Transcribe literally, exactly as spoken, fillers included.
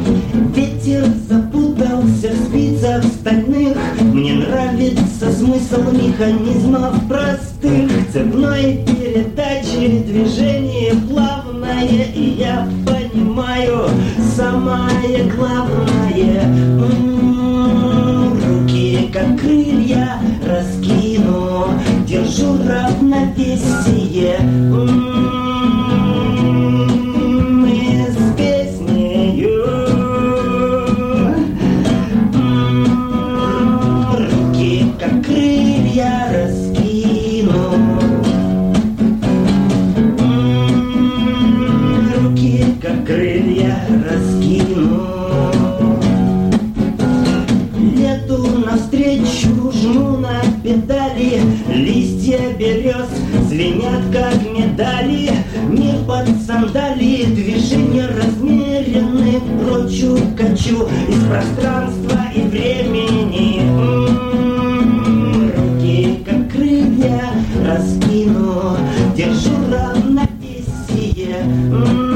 Ветер запутался в спицах стальных. Мне нравится смысл механизмов простых. Цепной передачи движение плавное, и я понимаю самое главное. М-м-м, руки как крылья раскину, держу равновесие. М-м-м, и с песнею. М-м-м, руки как крылья раскину. М-м-м, руки как крылья раскину. Лету навстречу жму на педали, листья берез звенят как медали. Мир под сандали, движения размерены, прочь укачу из пространства и времени. М-м-м, руки как крылья раскину, держу равновесие. М-м-м.